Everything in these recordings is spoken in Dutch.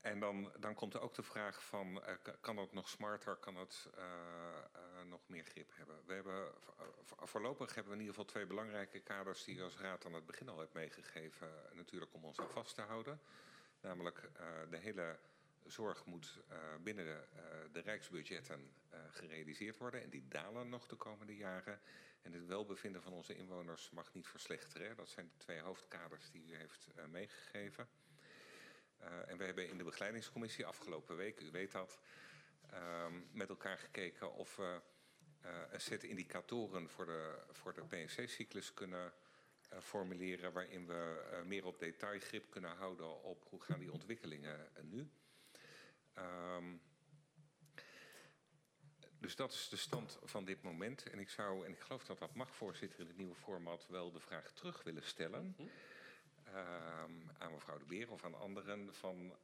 En dan komt er ook de vraag van, kan het nog smarter, kan het nog meer grip hebben? Voorlopig hebben we in ieder geval 2 belangrijke kaders die u als raad aan het begin al hebt meegegeven, natuurlijk om ons aan vast te houden. Namelijk de hele zorg moet binnen de rijksbudgetten gerealiseerd worden en die dalen nog de komende jaren. En het welbevinden van onze inwoners mag niet verslechteren. Dat zijn de 2 hoofdkaders die u heeft meegegeven. En we hebben in de begeleidingscommissie afgelopen week, u weet dat, met elkaar gekeken of we een set indicatoren voor de PNC-cyclus kunnen formuleren waarin we meer op detailgrip kunnen houden op hoe gaan die ontwikkelingen nu. Dus dat is de stand van dit moment. En ik zou, en ik geloof dat dat mag, voorzitter, in het nieuwe format wel de vraag terug willen stellen. Aan mevrouw De Beer of aan anderen van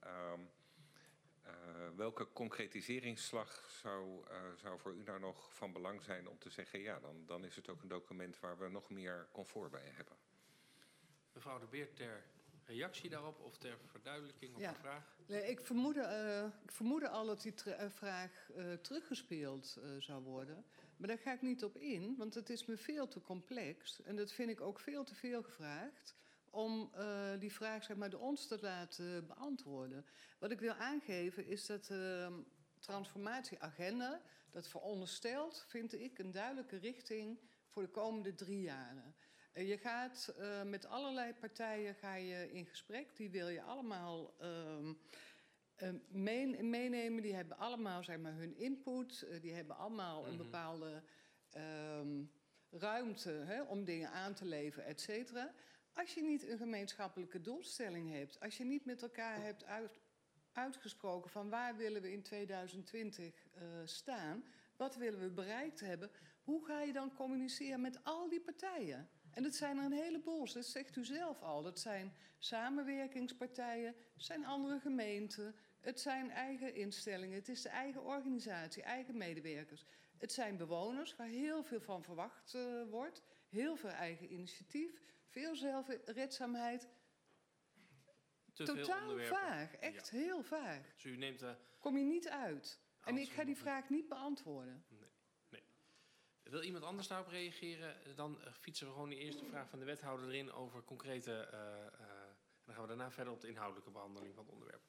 welke concretiseringsslag zou voor u nou nog van belang zijn om te zeggen, ja, dan is het ook een document waar we nog meer comfort bij hebben. Mevrouw De Beer, ter reactie daarop of ter verduidelijking op de vraag? Nee, ik vermoedde al dat die vraag teruggespeeld zou worden. Maar daar ga ik niet op in, want het is me veel te complex. En dat vind ik ook veel te veel gevraagd om die vraag zeg maar, door ons te laten beantwoorden. Wat ik wil aangeven is dat de transformatieagenda, dat veronderstelt, vind ik, een duidelijke richting voor de komende 3 jaren. Je gaat met allerlei partijen in gesprek. Die wil je allemaal meenemen. Die hebben allemaal zeg maar, hun input. Die hebben allemaal een bepaalde ruimte om dingen aan te leveren, et cetera. Als je niet een gemeenschappelijke doelstelling hebt, als je niet met elkaar hebt uitgesproken van waar willen we in 2020 staan, wat willen we bereikt hebben, hoe ga je dan communiceren met al die partijen? En dat zijn er een heleboel, dat zegt u zelf al. Dat zijn samenwerkingspartijen, het zijn andere gemeenten, het zijn eigen instellingen, het is de eigen organisatie, eigen medewerkers. Het zijn bewoners waar heel veel van verwacht wordt, heel veel eigen initiatief, veel zelfredzaamheid. Totaal vaag, echt heel vaag. Dus u neemt kom je niet uit. En ik ga die vraag niet beantwoorden. Nee. Wil iemand anders daarop reageren? Dan fietsen we gewoon de eerste vraag van de wethouder erin over concrete... en dan gaan we daarna verder op de inhoudelijke behandeling van het onderwerp.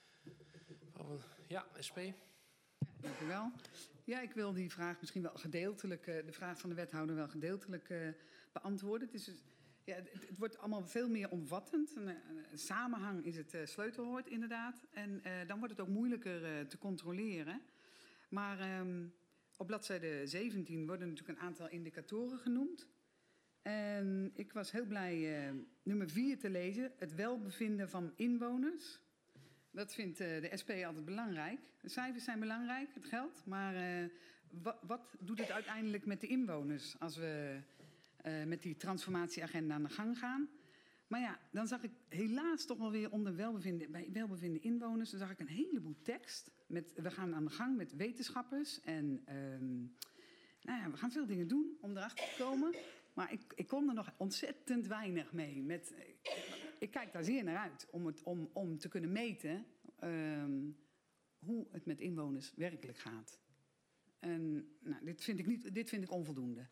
Ja, SP. Dank u wel. Ja, ik wil die vraag misschien wel gedeeltelijk... de vraag van de wethouder wel gedeeltelijk beantwoorden. Het is dus, ja, het wordt allemaal veel meer omvattend. Samenhang is het sleutelwoord inderdaad. En dan wordt het ook moeilijker te controleren. Maar... op bladzijde 17 worden natuurlijk een aantal indicatoren genoemd. En ik was heel blij nummer 4 te lezen. Het welbevinden van inwoners. Dat vindt de SP altijd belangrijk. De cijfers zijn belangrijk, het geld. Maar wat doet het uiteindelijk met de inwoners als we met die transformatieagenda aan de gang gaan? Maar ja, dan zag ik helaas toch wel weer onder bij welbevinden inwoners... dan zag ik een heleboel tekst. We gaan aan de gang met wetenschappers. En nou ja, we gaan veel dingen doen om erachter te komen. Maar ik kon er nog ontzettend weinig mee. Ik kijk daar zeer naar uit om te kunnen meten... hoe het met inwoners werkelijk gaat. En nou, dit vind ik onvoldoende.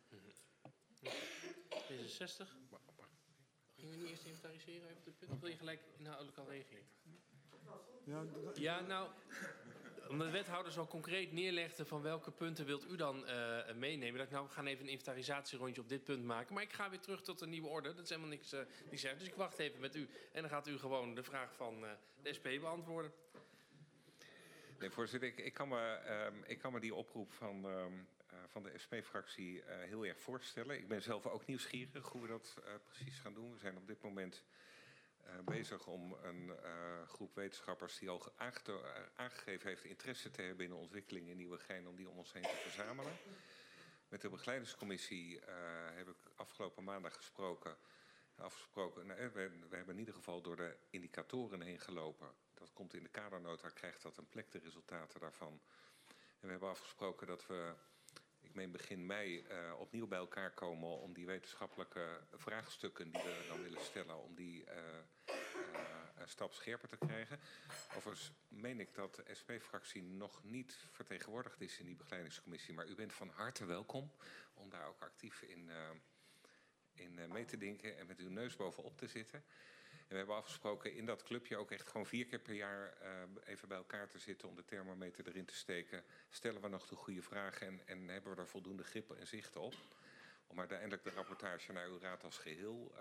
D66. Gingen we niet eerst inventariseren even de punten? Of wil je gelijk inhoudelijk al reageren? Ja, nou, omdat de wethouder zo concreet neerlegde van welke punten wilt u dan meenemen. Dat ik nou, we gaan even een inventarisatierondje op dit punt maken. Maar ik ga weer terug tot de nieuwe orde. Dat is helemaal niks zeggen. Dus ik wacht even met u. En dan gaat u gewoon de vraag van de SP beantwoorden. Nee, voorzitter, ik kan me die oproep van de SP-fractie heel erg voorstellen. Ik ben zelf ook nieuwsgierig hoe we dat precies gaan doen. We zijn op dit moment bezig om een groep wetenschappers die al aangegeven heeft interesse te hebben in de ontwikkeling in Nieuwegein, om die om ons heen te verzamelen. Met de begeleidingscommissie heb ik afgelopen maandag afgesproken. We hebben in ieder geval door de indicatoren heen gelopen. Dat komt in de kadernota, krijgt dat een plek, de resultaten daarvan. En we hebben afgesproken dat we, ik meen begin mei, opnieuw bij elkaar komen om die wetenschappelijke vraagstukken die we dan willen stellen, om die stap scherper te krijgen. Overigens meen ik dat de SP-fractie nog niet vertegenwoordigd is in die begeleidingscommissie. Maar u bent van harte welkom om daar ook actief in mee te denken en met uw neus bovenop te zitten. En we hebben afgesproken in dat clubje ook echt gewoon 4 keer per jaar even bij elkaar te zitten om de thermometer erin te steken. Stellen we nog de goede vragen en hebben we er voldoende grip en zicht op? Om uiteindelijk de rapportage naar uw raad als geheel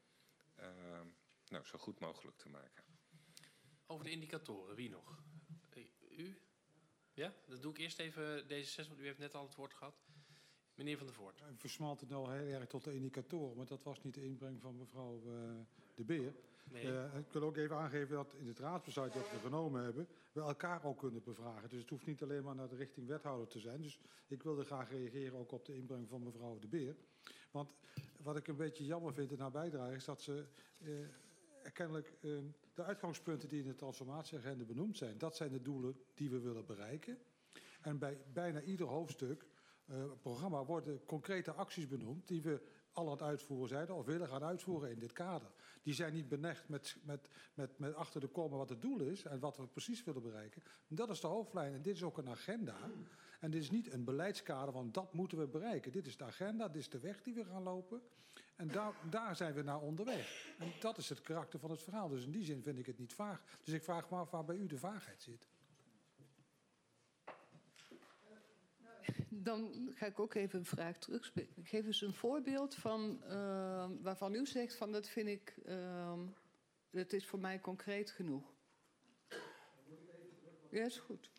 zo goed mogelijk te maken. Over de indicatoren, wie nog? U? Ja, dat doe ik eerst even D66, want u heeft net al het woord gehad. Meneer Van der Voort. U versmalt het nou heel erg tot de indicatoren, maar dat was niet de inbreng van mevrouw De Beer. Nee. Ik wil ook even aangeven dat in het raadsbesluit dat we genomen hebben, we elkaar ook kunnen bevragen. Dus het hoeft niet alleen maar naar de richting wethouder te zijn. Dus ik wilde graag reageren ook op de inbreng van mevrouw De Beer. Want wat ik een beetje jammer vind in haar bijdrage is dat ze kennelijk de uitgangspunten die in de transformatieagenda benoemd zijn, dat zijn de doelen die we willen bereiken. En bij bijna ieder hoofdstuk programma worden concrete acties benoemd die we al aan het uitvoeren zijn of willen gaan uitvoeren in dit kader. Die zijn niet belegd met achter de komma wat het doel is en wat we precies willen bereiken. En dat is de hoofdlijn en dit is ook een agenda. En dit is niet een beleidskader van dat moeten we bereiken. Dit is de agenda, dit is de weg die we gaan lopen. En daar zijn we naar onderweg. En dat is het karakter van het verhaal. Dus in die zin vind ik het niet vaag. Dus ik vraag me af waar bij u de vaagheid zit. Dan ga ik ook even een vraag terugspelen. Ik geef eens een voorbeeld van waarvan u zegt van dat vind ik, dat is voor mij concreet genoeg. Ja, is goed.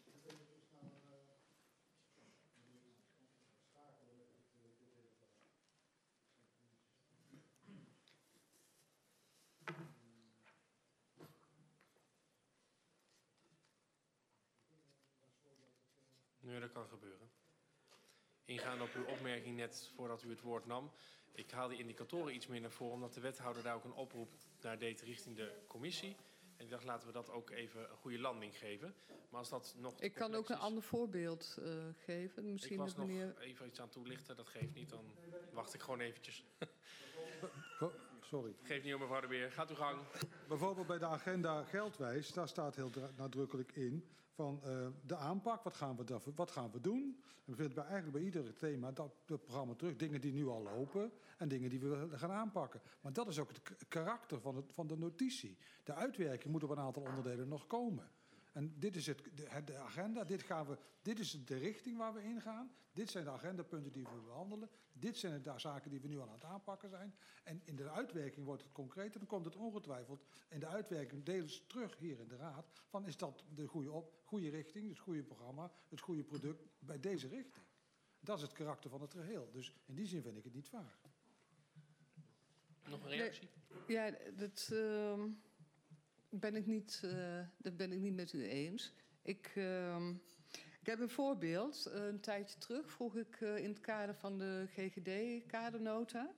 Nee, dat kan gebeuren. Ingaande op uw opmerking net voordat u het woord nam. Ik haal die indicatoren iets meer naar voren, omdat de wethouder daar ook een oproep naar deed richting de commissie. En ik dacht, laten we dat ook even een goede landing geven. Maar als dat nog Ik kan ook een ander voorbeeld geven. Misschien ik was nog meneer... even iets aan toelichten, dat geeft niet. Dan wacht ik gewoon eventjes. Sorry. Geeft niet om mevrouw De Beer. Gaat uw gang. Bijvoorbeeld bij de agenda Geldwijs, daar staat heel nadrukkelijk in van de aanpak, wat gaan we doen? En we vinden eigenlijk bij ieder thema dat het programma terug, dingen die nu al lopen en dingen die we gaan aanpakken. Maar dat is ook het karakter van de notitie. De uitwerking moet op een aantal onderdelen nog komen. En dit is de agenda, dit is de richting waar we in gaan. Dit zijn de agendapunten die we behandelen. Dit zijn de zaken die we nu aan het aanpakken zijn. En in de uitwerking wordt het concreet. En dan komt het ongetwijfeld in de uitwerking deels terug hier in de raad. Van is dat de goede richting, het goede programma, het goede product bij deze richting. Dat is het karakter van het geheel. Dus in die zin vind ik het niet vaag. Nog een reactie? Nee, ja, dat ben ik niet met u eens. Ik heb een voorbeeld. Een tijdje terug vroeg ik in het kader van de GGD-kadernota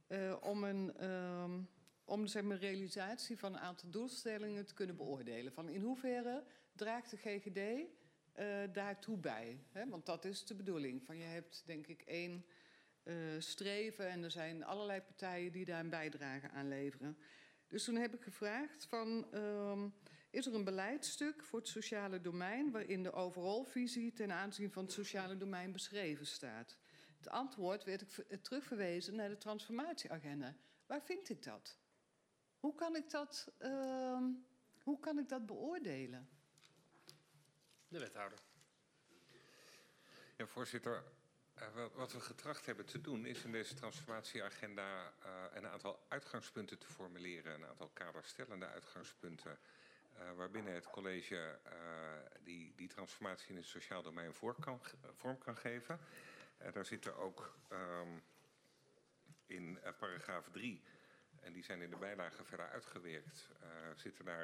om zeg maar, realisatie van een aantal doelstellingen te kunnen beoordelen. Van in hoeverre draagt de GGD daartoe bij? Hè? Want dat is de bedoeling. Van je hebt denk ik 1 streven en er zijn allerlei partijen die daar een bijdrage aan leveren. Dus toen heb ik gevraagd van, is er een beleidstuk voor het sociale domein waarin de overall-visie ten aanzien van het sociale domein beschreven staat? Het antwoord werd ik terugverwezen naar de transformatieagenda. Waar vind ik dat? Hoe kan ik dat beoordelen? De wethouder. Ja, voorzitter. Wat we getracht hebben te doen is in deze transformatieagenda een aantal uitgangspunten te formuleren. Een aantal kaderstellende uitgangspunten waarbinnen het college die transformatie in het sociaal domein vorm kan geven. Daar zitten ook in paragraaf 3, en die zijn in de bijlage verder uitgewerkt, zitten daar...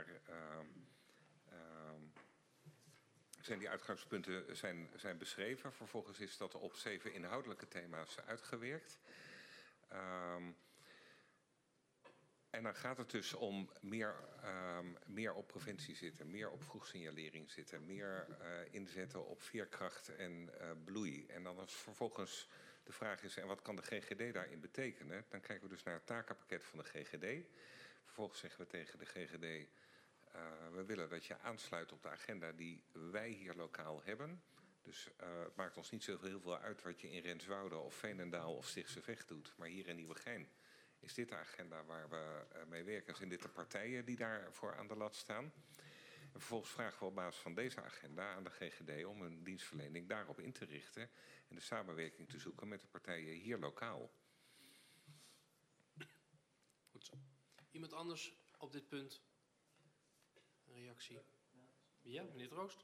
zijn die uitgangspunten zijn beschreven. Vervolgens is dat op 7 inhoudelijke thema's uitgewerkt. En dan gaat het dus om meer op preventie zitten, meer op vroegsignalering zitten, meer inzetten op veerkracht en bloei. En dan als vervolgens de vraag is, en wat kan de GGD daarin betekenen? Dan kijken we dus naar het takenpakket van de GGD. Vervolgens zeggen we tegen de GGD, we willen dat je aansluit op de agenda die wij hier lokaal hebben. Dus het maakt ons niet zo heel veel uit wat je in Renswoude of Veenendaal of Stichtse Vecht doet. Maar hier in Nieuwegein is dit de agenda waar we mee werken. Zijn dit de partijen die daarvoor aan de lat staan? En vervolgens vragen we op basis van deze agenda aan de GGD om hun dienstverlening daarop in te richten en de samenwerking te zoeken met de partijen hier lokaal. Goed zo. Iemand anders op dit punt? Een reactie? Ja, meneer Troost?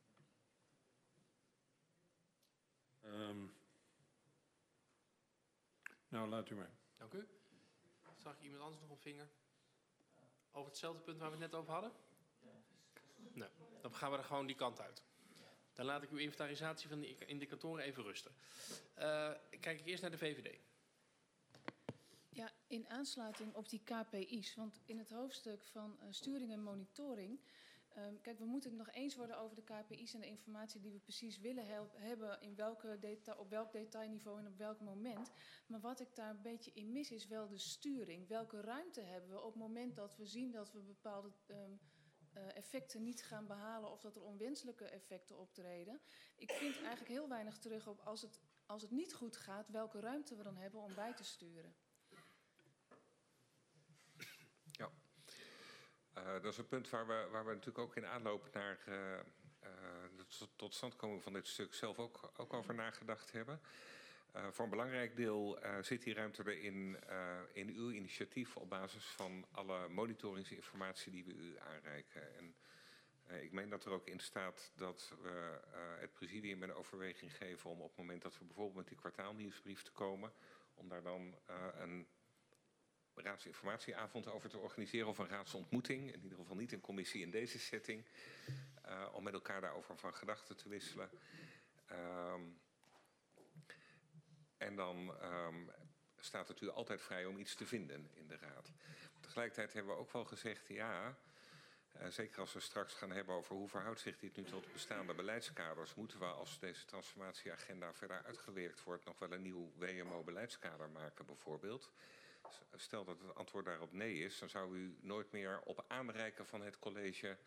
Nou, laat u maar. Dank u. Zag ik iemand anders nog op vinger? Over hetzelfde punt waar we het net over hadden? Nou, dan gaan we er gewoon die kant uit. Dan laat ik uw inventarisatie van de indicatoren even rusten. Kijk ik eerst naar de VVD. Ja, in aansluiting op die KPI's. Want in het hoofdstuk van sturing en monitoring... kijk, we moeten het nog eens worden over de KPI's en de informatie die we precies willen hebben... op welk detailniveau en op welk moment. Maar wat ik daar een beetje in mis is wel de sturing. Welke ruimte hebben we op het moment dat we zien dat we bepaalde... effecten niet gaan behalen of dat er onwenselijke effecten optreden. Ik vind eigenlijk heel weinig terug op als het niet goed gaat, welke ruimte we dan hebben om bij te sturen. Ja, dat is een punt waar we natuurlijk ook in aanloop naar de totstandkoming van dit stuk zelf ook over nagedacht hebben. Voor een belangrijk deel zit die ruimte er in uw initiatief op basis van alle monitoringsinformatie die we u aanreiken. En ik meen dat er ook in staat dat we het presidium een overweging geven om op het moment dat we bijvoorbeeld met die kwartaalnieuwsbrief te komen, om daar dan een raadsinformatieavond over te organiseren of een raadsontmoeting, in ieder geval niet een commissie in deze setting, om met elkaar daarover van gedachten te wisselen. En dan staat het u altijd vrij om iets te vinden in de raad. Tegelijkertijd hebben we ook wel gezegd, ja, zeker als we straks gaan hebben over hoe verhoudt zich dit nu tot bestaande beleidskaders, moeten we als deze transformatieagenda verder uitgewerkt wordt nog wel een nieuw WMO-beleidskader maken bijvoorbeeld. Stel dat het antwoord daarop nee is, dan zou u nooit meer op aanreiken van het college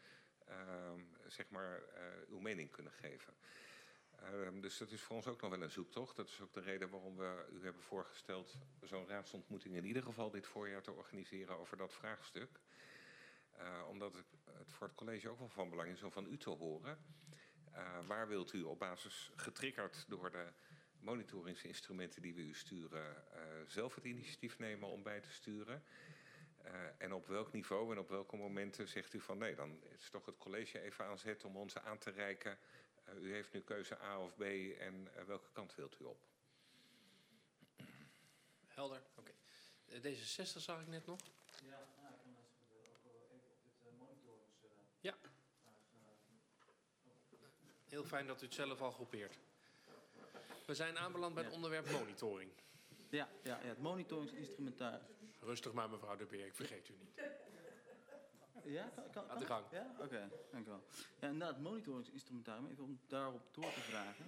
uw mening kunnen geven. Dus dat is voor ons ook nog wel een zoektocht. Dat is ook de reden waarom we u hebben voorgesteld zo'n raadsontmoeting in ieder geval dit voorjaar te organiseren over dat vraagstuk. Omdat het voor het college ook wel van belang is om van u te horen. Waar wilt u op basis getriggerd door de monitoringsinstrumenten die we u sturen zelf het initiatief nemen om bij te sturen? En op welk niveau en op welke momenten zegt u van nee, dan is toch het college even aan zet om ons aan te reiken. U heeft nu keuze A of B en welke kant wilt u op? Helder, oké. D66 zag ik net nog. Ja, nou, ik kan ook even op dit monitorings... Ja. Heel fijn dat u het zelf al groepeert. We zijn aanbeland bij het onderwerp monitoring. Ja, het monitoringsinstrumentarium. Rustig maar, mevrouw De Beer, ik vergeet u niet. Ja, kan aan de gang. Ja, oké, dank u wel. Ja, inderdaad, het monitoringsinstrumentarium, even om daarop door te vragen.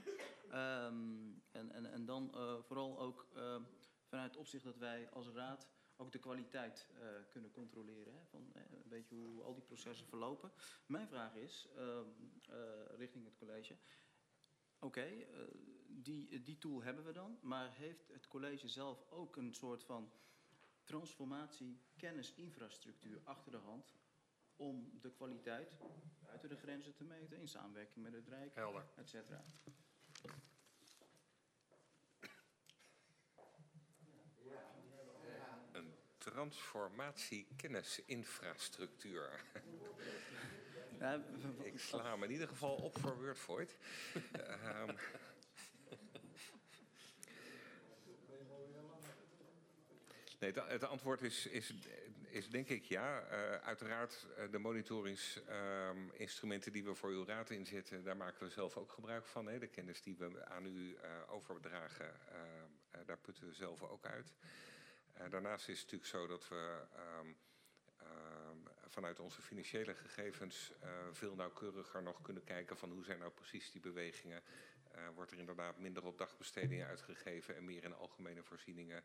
En dan vooral ook vanuit het opzicht dat wij als raad ook de kwaliteit kunnen controleren. Hè, van een beetje hoe al die processen verlopen. Mijn vraag is, richting het college. Oké, die tool hebben we dan. Maar heeft het college zelf ook een soort van transformatie, kennisinfrastructuur achter de hand om de kwaliteit buiten de grenzen te meten in samenwerking met het Rijk, et cetera? Een transformatie-kennisinfrastructuur. Ja, ik sla hem in ieder geval op voor Wordvoort. Nee, het antwoord is denk ik ja. Uiteraard de monitoringsinstrumenten die we voor uw raad inzetten, daar maken we zelf ook gebruik van. Hè. De kennis die we aan u overdragen, daar putten we zelf ook uit. Daarnaast is het natuurlijk zo dat we vanuit onze financiële gegevens veel nauwkeuriger nog kunnen kijken van hoe zijn nou precies die bewegingen. Wordt er inderdaad minder op dagbestedingen uitgegeven en meer in algemene voorzieningen.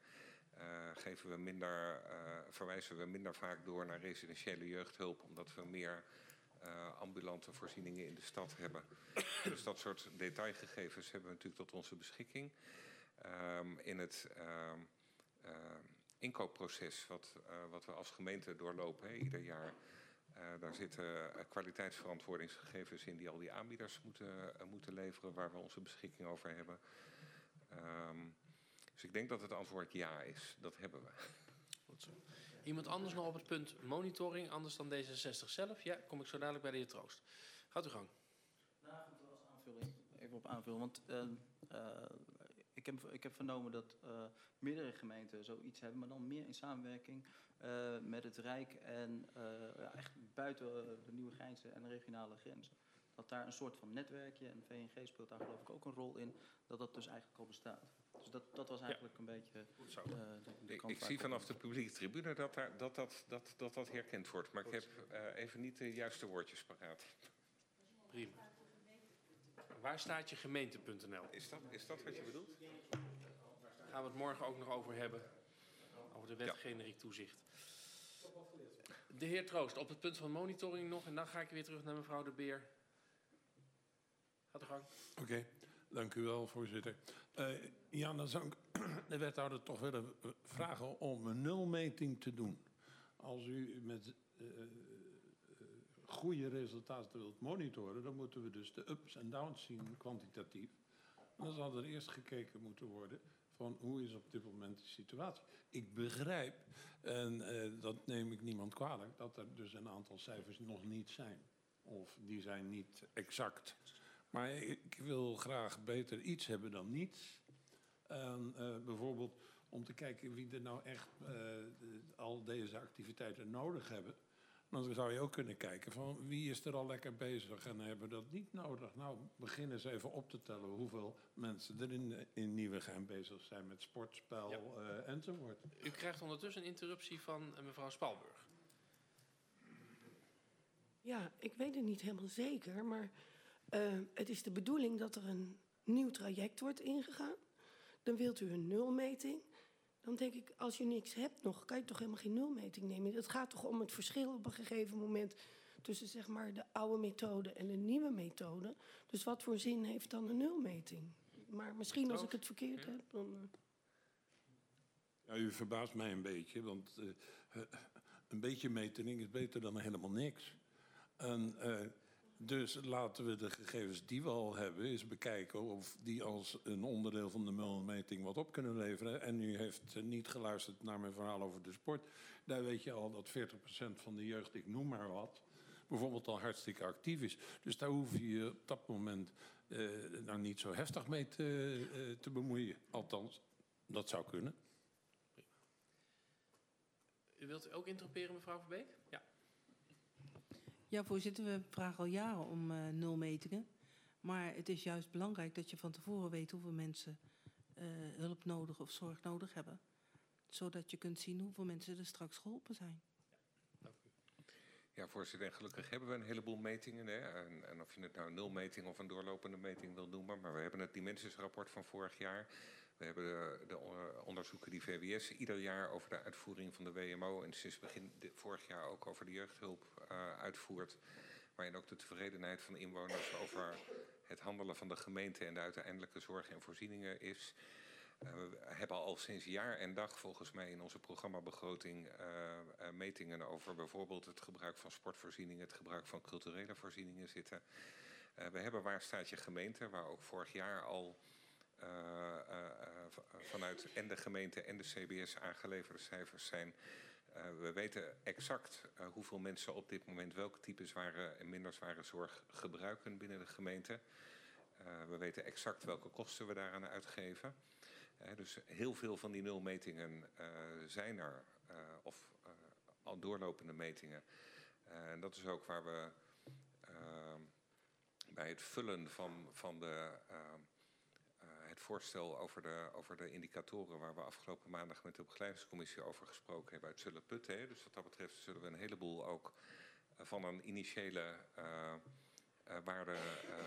Verwijzen we minder vaak door naar residentiële jeugdhulp, omdat we meer ambulante voorzieningen in de stad hebben. Dus dat soort detailgegevens hebben we natuurlijk tot onze beschikking. In het inkoopproces wat we als gemeente doorlopen, ieder jaar, daar zitten kwaliteitsverantwoordingsgegevens in die al die aanbieders moeten leveren, waar we onze beschikking over hebben. Dus ik denk dat het antwoord ja is. Dat hebben we. Goed zo. Iemand anders nog op het punt monitoring, anders dan D66 zelf? Ja, kom ik zo dadelijk bij de heer Troost. Gaat u gang. Nou, goed, als aanvulling. Even op aanvullen, want ik heb vernomen dat meerdere gemeenten zoiets hebben, maar dan meer in samenwerking met het Rijk en echt buiten de Nieuwegeinse en de regionale grenzen. Dat daar een soort van netwerkje, en VNG speelt daar geloof ik ook een rol in, dat dus eigenlijk al bestaat. Dus dat was eigenlijk een beetje Ik zie vanaf de publieke tribune dat herkend wordt, maar ik heb even niet de juiste woordjes paraat. Prima. Waar staat je gemeente.nl? Is dat wat je bedoelt? Daar gaan we het morgen ook nog over hebben. Over de wet generiek toezicht. De heer Troost, op het punt van monitoring nog. En dan ga ik weer terug naar mevrouw De Beer. Gaat de gang. Oké, dank u wel, voorzitter. Ja, dan zou ik de wethouder toch willen vragen om een nulmeting te doen. Als u met goede resultaten wilt monitoren, dan moeten we dus de ups en downs zien kwantitatief. Dan zal er eerst gekeken moeten worden van hoe is op dit moment de situatie. Ik begrijp, en dat neem ik niemand kwalijk, dat er dus een aantal cijfers nog niet zijn. Of die zijn niet exact. Maar ik wil graag beter iets hebben dan niets. Bijvoorbeeld om te kijken wie er nou echt al deze activiteiten nodig hebben. Dan zou je ook kunnen kijken van wie is er al lekker bezig en hebben dat niet nodig. Nou, begin eens even op te tellen hoeveel mensen er in Nieuwegein bezig zijn met sportspel enzovoort. U krijgt ondertussen een interruptie van mevrouw Spalburg. Ja, ik weet het niet helemaal zeker, maar het is de bedoeling dat er een nieuw traject wordt ingegaan. Dan wilt u een nulmeting. Dan denk ik, als je niks hebt nog, kan je toch helemaal geen nulmeting nemen. Het gaat toch om het verschil op een gegeven moment tussen zeg maar de oude methode en de nieuwe methode. Dus wat voor zin heeft dan een nulmeting? Maar misschien als ik het verkeerd heb, dan... Ja, u verbaast mij een beetje, want een beetje metering is beter dan helemaal niks. En, dus laten we de gegevens die we al hebben eens bekijken of die als een onderdeel van de nulmeting wat op kunnen leveren. En u heeft niet geluisterd naar mijn verhaal over de sport. Daar weet je al dat 40% van de jeugd, ik noem maar wat, bijvoorbeeld al hartstikke actief is. Dus daar hoef je je op dat moment nou niet zo heftig mee te bemoeien. Althans, dat zou kunnen. U wilt ook interroperen, mevrouw Verbeek? Ja. Ja, voorzitter, we vragen al jaren om nulmetingen. Maar het is juist belangrijk dat je van tevoren weet hoeveel mensen hulp nodig of zorg nodig hebben. Zodat je kunt zien hoeveel mensen er straks geholpen zijn. Dank u. Ja, voorzitter, en gelukkig hebben we een heleboel metingen. Hè? En of je het nou een nulmeting of een doorlopende meting wil noemen. Maar we hebben het dimensiesrapport van vorig jaar. We hebben de onderzoeken die VWS ieder jaar over de uitvoering van de WMO... en sinds begin vorig jaar ook over de jeugdhulp uitvoert. Waarin ook de tevredenheid van inwoners over het handelen van de gemeente... en de uiteindelijke zorg en voorzieningen is. We hebben al sinds jaar en dag volgens mij in onze programmabegroting metingen over bijvoorbeeld het gebruik van sportvoorzieningen... het gebruik van culturele voorzieningen zitten. We hebben Waar staat je gemeente, waar ook vorig jaar al... vanuit en de gemeente en de CBS aangeleverde cijfers zijn. We weten exact hoeveel mensen op dit moment welke type zware en minder zware zorg gebruiken binnen de gemeente. We weten exact welke kosten we daaraan uitgeven. Dus heel veel van die nulmetingen zijn er, of al doorlopende metingen. En dat is ook waar we bij het vullen van het voorstel over de indicatoren... waar we afgelopen maandag met de begeleidingscommissie over gesproken hebben... uit zullen putten. Hè. Dus wat dat betreft zullen we een heleboel ook van een initiële waarde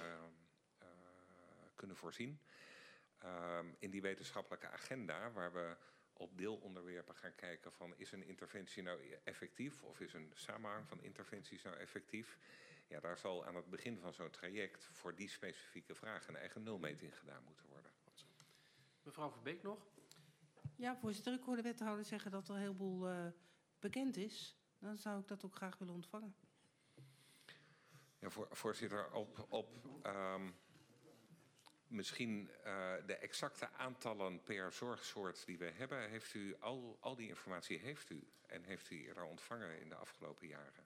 kunnen voorzien. In die wetenschappelijke agenda, waar we op deelonderwerpen gaan kijken van... is een interventie nou effectief of is een samenhang van interventies nou effectief... Ja, daar zal aan het begin van zo'n traject voor die specifieke vraag een eigen nulmeting gedaan moeten worden. Mevrouw Verbeek nog? Ja, voorzitter, ik hoor de wethouder zeggen dat er een heleboel bekend is. Dan zou ik dat ook graag willen ontvangen. Ja, voorzitter, misschien de exacte aantallen per zorgsoort die we hebben, heeft u al die informatie heeft u en heeft u eerder ontvangen in de afgelopen jaren.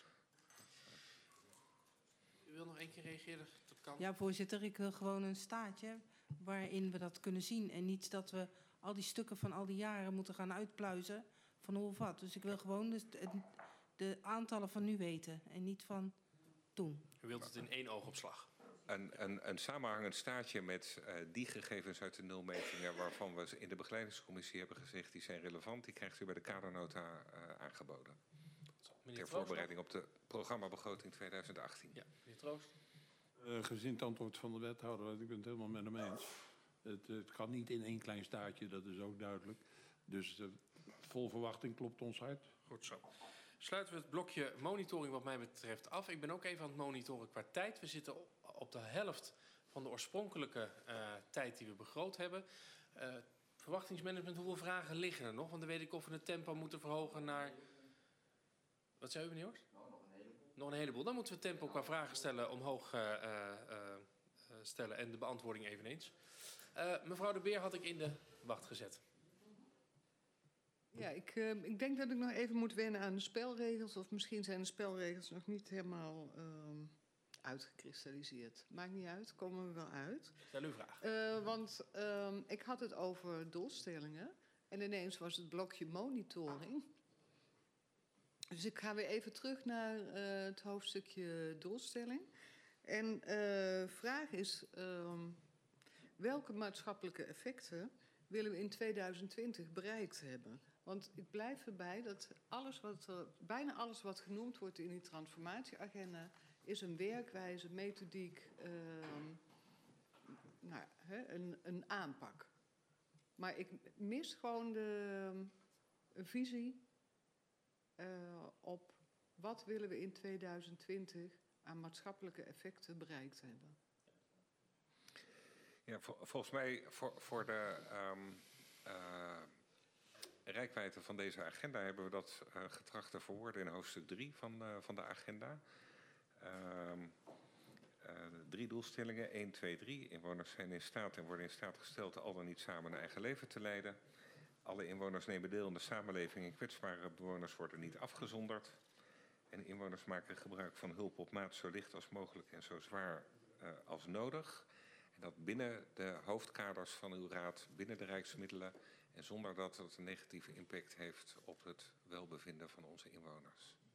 U wil nog één keer reageren? Dat kan. Ja, voorzitter, ik wil gewoon een staatje waarin we dat kunnen zien. En niet dat we al die stukken van al die jaren moeten gaan uitpluizen van hoe of wat. Dus ik wil gewoon de aantallen van nu weten en niet van toen. U wilt het in 1 oogopslag? Een samenhangend staatje met die gegevens uit de nulmetingen waarvan we in de begeleidingscommissie hebben gezegd die zijn relevant, die krijgt u bij de kadernota aangeboden. Ter voorbereiding op de programmabegroting 2018. Ja, meneer Troost. Gezien het antwoord van de wethouder, ik ben het helemaal met hem eens. Het kan niet in 1 klein staartje, dat is ook duidelijk. Dus vol verwachting klopt ons uit. Goed zo. Sluiten we het blokje monitoring wat mij betreft af. Ik ben ook even aan het monitoren qua tijd. We zitten op de helft van de oorspronkelijke tijd die we begroot hebben. Verwachtingsmanagement, hoeveel vragen liggen er nog? Want dan weet ik of we het tempo moeten verhogen naar... Wat zei u, meneer Horst? Nog een heleboel. Dan moeten we het tempo qua vragen stellen omhoog stellen en de beantwoording eveneens. Mevrouw De Beer had ik in de wacht gezet. Ja, ik denk dat ik nog even moet wennen aan de spelregels. Of misschien zijn de spelregels nog niet helemaal uitgekristalliseerd. Maakt niet uit, komen we wel uit. Stel uw vraag. Want ik had het over doelstellingen. En ineens was het blokje monitoring. Dus ik ga weer even terug naar het hoofdstukje doelstelling. En vraag is, welke maatschappelijke effecten willen we in 2020 bereikt hebben? Want ik blijf erbij dat bijna alles wat genoemd wordt in die transformatieagenda is een werkwijze, methodiek, een aanpak. Maar ik mis gewoon een visie op wat willen we in 2020 aan maatschappelijke effecten bereikt hebben. Ja, volgens mij voor de reikwijdte van deze agenda hebben we dat getracht te verwoorden in hoofdstuk 3 van de agenda. 3 doelstellingen, 1, 2, 3. Inwoners zijn in staat en worden in staat gesteld al dan niet samen een eigen leven te leiden. Alle inwoners nemen deel in de samenleving en kwetsbare bewoners worden niet afgezonderd. En inwoners maken gebruik van hulp op maat zo licht als mogelijk en zo zwaar als nodig. En dat binnen de hoofdkaders van uw raad, binnen de rijksmiddelen en zonder dat het een negatieve impact heeft op het welbevinden van onze inwoners.